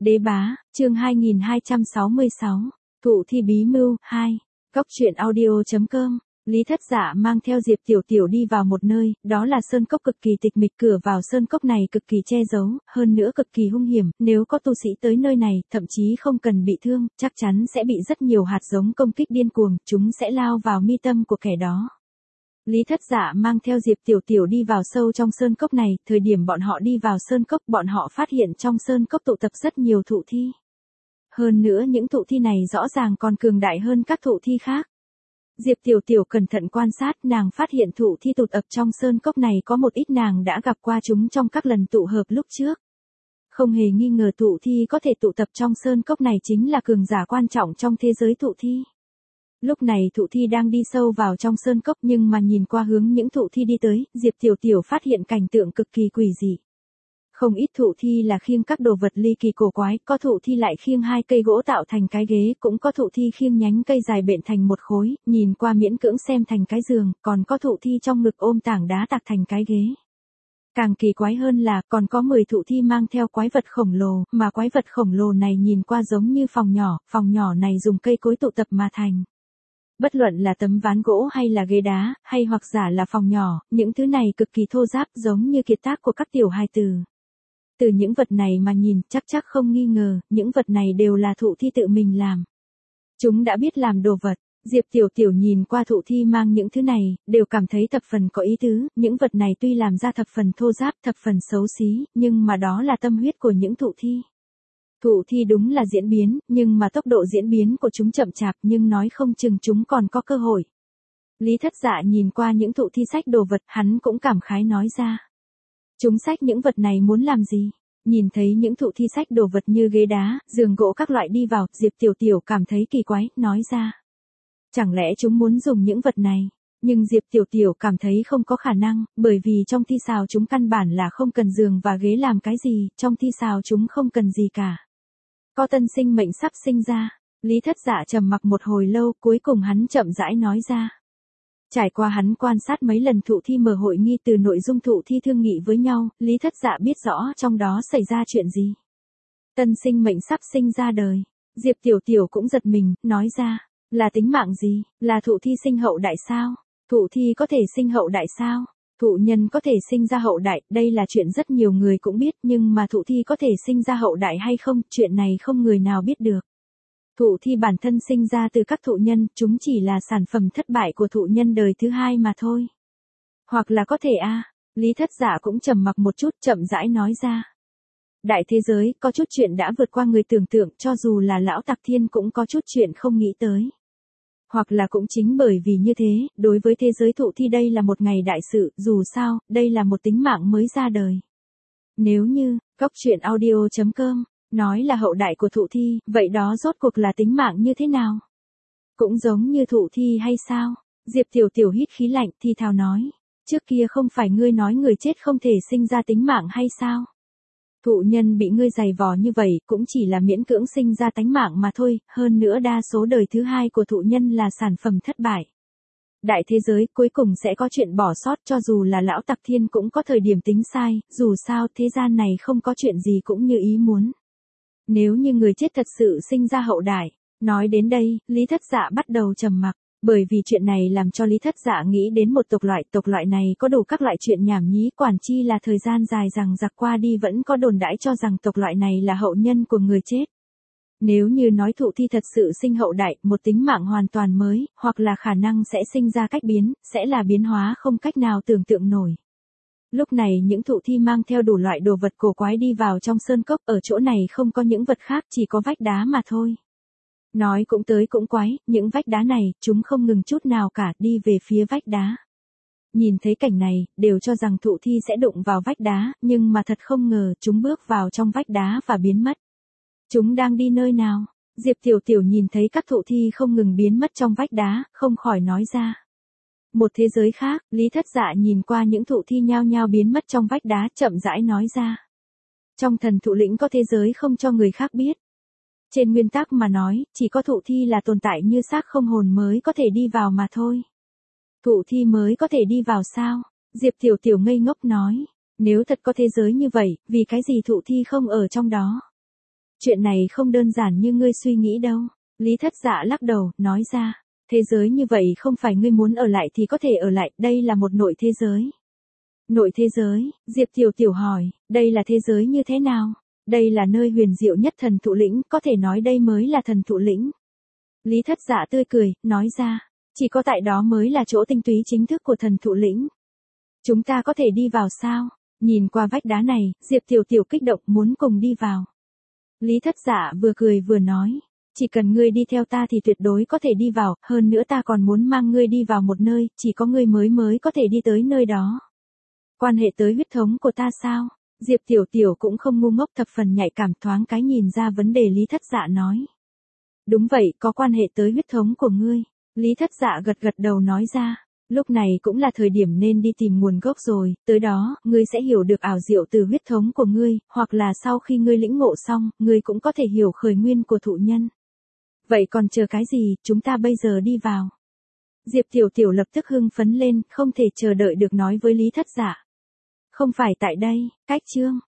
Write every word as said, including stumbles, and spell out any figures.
Đế bá, chương hai nghìn hai trăm sáu mươi sáu, thụ thi bí mưu, hai, Cóc truyện audio chấm com. Lý Thất Dạ mang theo Diệp Tiểu Tiểu đi vào một nơi, đó là sơn cốc cực kỳ tịch mịch, cửa vào sơn cốc này cực kỳ che giấu, hơn nữa cực kỳ hung hiểm, nếu có tu sĩ tới nơi này, thậm chí không cần bị thương, chắc chắn sẽ bị rất nhiều hạt giống công kích điên cuồng, chúng sẽ lao vào mi tâm của kẻ đó. Lý Thất Dạ mang theo Diệp Tiểu Tiểu đi vào sâu trong sơn cốc này, thời điểm bọn họ đi vào sơn cốc, bọn họ phát hiện trong sơn cốc tụ tập rất nhiều thụ thi. Hơn nữa những thụ thi này rõ ràng còn cường đại hơn các thụ thi khác. Diệp Tiểu Tiểu cẩn thận quan sát, nàng phát hiện thụ thi tụ tập trong sơn cốc này có một ít nàng đã gặp qua chúng trong các lần tụ hợp lúc trước. Không hề nghi ngờ thụ thi có thể tụ tập trong sơn cốc này chính là cường giả quan trọng trong thế giới thụ thi. Lúc này thụ thi đang đi sâu vào trong sơn cốc, nhưng mà nhìn qua hướng những thụ thi đi tới, Diệp Tiểu Tiểu phát hiện cảnh tượng cực kỳ quỷ dị. Không ít thụ thi là khiêng các đồ vật ly kỳ cổ quái, có thụ thi lại khiêng hai cây gỗ tạo thành cái ghế, cũng có thụ thi khiêng nhánh cây dài bện thành một khối, nhìn qua miễn cưỡng xem thành cái giường, còn có thụ thi trong ngực ôm tảng đá tạc thành cái ghế. Càng kỳ quái hơn là còn có mười thụ thi mang theo quái vật khổng lồ, mà quái vật khổng lồ này nhìn qua giống như phòng nhỏ, phòng nhỏ này dùng cây cối tụ tập mà thành. Bất luận là tấm ván gỗ hay là ghế đá, hay hoặc giả là phòng nhỏ, những thứ này cực kỳ thô ráp giống như kiệt tác của các tiểu hài tử. Từ những vật này mà nhìn, chắc chắc không nghi ngờ, những vật này đều là thụ thi tự mình làm. Chúng đã biết làm đồ vật. Diệp Tiểu Tiểu nhìn qua thụ thi mang những thứ này, đều cảm thấy thập phần có ý tứ, những vật này tuy làm ra thập phần thô ráp, thập phần xấu xí, nhưng mà đó là tâm huyết của những thụ thi. Thụ thi đúng là diễn biến, nhưng mà tốc độ diễn biến của chúng chậm chạp, nhưng nói không chừng chúng còn có cơ hội. Lý Thất Dạ nhìn qua những thụ thi xách đồ vật, hắn cũng cảm khái nói ra. Chúng xách những vật này muốn làm gì? Nhìn thấy những thụ thi xách đồ vật như ghế đá, giường gỗ các loại đi vào, Diệp Tiểu Tiểu cảm thấy kỳ quái, nói ra. Chẳng lẽ chúng muốn dùng những vật này? Nhưng Diệp Tiểu Tiểu cảm thấy không có khả năng, bởi vì trong thi xào chúng căn bản là không cần giường và ghế làm cái gì, trong thi xào chúng không cần gì cả. Có tân sinh mệnh sắp sinh ra. Lý Thất Dạ trầm mặc một hồi lâu, cuối cùng hắn chậm rãi nói ra. Trải qua hắn quan sát mấy lần thụ thi mở hội nghi, từ nội dung thụ thi thương nghị với nhau, Lý Thất Dạ biết rõ trong đó xảy ra chuyện gì. Tân sinh mệnh sắp sinh ra đời. Diệp Tiểu Tiểu cũng giật mình, nói ra. Là tính mạng gì? Là thụ thi sinh hậu đại sao? Thụ thi có thể sinh hậu đại sao? Thụ nhân có thể sinh ra hậu đại, đây là chuyện rất nhiều người cũng biết, nhưng mà thụ thi có thể sinh ra hậu đại hay không, chuyện này không người nào biết được. Thụ thi bản thân sinh ra từ các thụ nhân, chúng chỉ là sản phẩm thất bại của thụ nhân đời thứ hai mà thôi. Hoặc là có thể a à, Lý Thất Dạ cũng trầm mặc một chút, chậm rãi nói ra. Đại thế giới, có chút chuyện đã vượt qua người tưởng tượng, cho dù là lão Tặc Thiên cũng có chút chuyện không nghĩ tới. Hoặc là cũng chính bởi vì như thế, đối với thế giới thụ thi đây là một ngày đại sự, dù sao, đây là một tính mạng mới ra đời. Nếu như, Cóc truyện audio chấm com, nói là hậu đại của thụ thi, vậy đó rốt cuộc là tính mạng như thế nào? Cũng giống như thụ thi hay sao? Diệp Tiểu Tiểu hít khí lạnh, thì thào nói. Trước kia không phải ngươi nói người chết không thể sinh ra tính mạng hay sao? Thụ nhân bị ngươi giày vò như vậy, cũng chỉ là miễn cưỡng sinh ra tánh mạng mà thôi, hơn nữa đa số đời thứ hai của thụ nhân là sản phẩm thất bại. Đại thế giới cuối cùng sẽ có chuyện bỏ sót, cho dù là lão Tặc Thiên cũng có thời điểm tính sai, dù sao thế gian này không có chuyện gì cũng như ý muốn. Nếu như người chết thật sự sinh ra hậu đại, nói đến đây, Lý Thất Dạ bắt đầu trầm mặc. Bởi vì chuyện này làm cho Lý Thất Dạ nghĩ đến một tộc loại, tộc loại này có đủ các loại chuyện nhảm nhí, quản chi là thời gian dài rằng giặc qua đi vẫn có đồn đãi cho rằng tộc loại này là hậu nhân của người chết. Nếu như nói thụ thi thật sự sinh hậu đại, một tính mạng hoàn toàn mới, hoặc là khả năng sẽ sinh ra cách biến, sẽ là biến hóa không cách nào tưởng tượng nổi. Lúc này những thụ thi mang theo đủ loại đồ vật cổ quái đi vào trong sơn cốc, ở chỗ này không có những vật khác, chỉ có vách đá mà thôi. Nói cũng tới cũng quái, những vách đá này, chúng không ngừng chút nào cả, đi về phía vách đá. Nhìn thấy cảnh này, đều cho rằng thụ thi sẽ đụng vào vách đá, nhưng mà thật không ngờ, chúng bước vào trong vách đá và biến mất. Chúng đang đi nơi nào? Diệp Tiểu Tiểu nhìn thấy các thụ thi không ngừng biến mất trong vách đá, không khỏi nói ra. Một thế giới khác, Lý Thất Dạ nhìn qua những thụ thi nhao nhao biến mất trong vách đá, chậm rãi nói ra. Trong thần thụ lĩnh có thế giới không cho người khác biết. Trên nguyên tắc mà nói, chỉ có thụ thi là tồn tại như xác không hồn mới có thể đi vào mà thôi. Thụ thi mới có thể đi vào sao? Diệp Tiểu Tiểu ngây ngốc nói. Nếu thật có thế giới như vậy, vì cái gì thụ thi không ở trong đó? Chuyện này không đơn giản như ngươi suy nghĩ đâu. Lý Thất Dạ lắc đầu, nói ra. Thế giới như vậy không phải ngươi muốn ở lại thì có thể ở lại, đây là một nội thế giới. Nội thế giới, Diệp Tiểu Tiểu hỏi, đây là thế giới như thế nào? Đây là nơi huyền diệu nhất thần thụ lĩnh, có thể nói đây mới là thần thụ lĩnh. Lý Thất Dạ tươi cười, nói ra, chỉ có tại đó mới là chỗ tinh túy chính thức của thần thụ lĩnh. Chúng ta có thể đi vào sao? Nhìn qua vách đá này, Diệp Tiểu Tiểu kích động muốn cùng đi vào. Lý Thất Dạ vừa cười vừa nói, chỉ cần ngươi đi theo ta thì tuyệt đối có thể đi vào, hơn nữa ta còn muốn mang ngươi đi vào một nơi, chỉ có ngươi mới mới có thể đi tới nơi đó. Quan hệ tới huyết thống của ta sao? Diệp Tiểu Tiểu cũng không ngu ngốc, thập phần nhạy cảm, thoáng cái nhìn ra vấn đề. Lý Thất Dạ nói. Đúng vậy, có quan hệ tới huyết thống của ngươi. Lý Thất Dạ gật gật đầu nói ra. Lúc này cũng là thời điểm nên đi tìm nguồn gốc rồi, tới đó, ngươi sẽ hiểu được ảo diệu từ huyết thống của ngươi, hoặc là sau khi ngươi lĩnh ngộ xong, ngươi cũng có thể hiểu khởi nguyên của thụ nhân. Vậy còn chờ cái gì, chúng ta bây giờ đi vào. Diệp Tiểu Tiểu lập tức hưng phấn lên, không thể chờ đợi được nói với Lý Thất Dạ. Không phải tại đây, cách chương.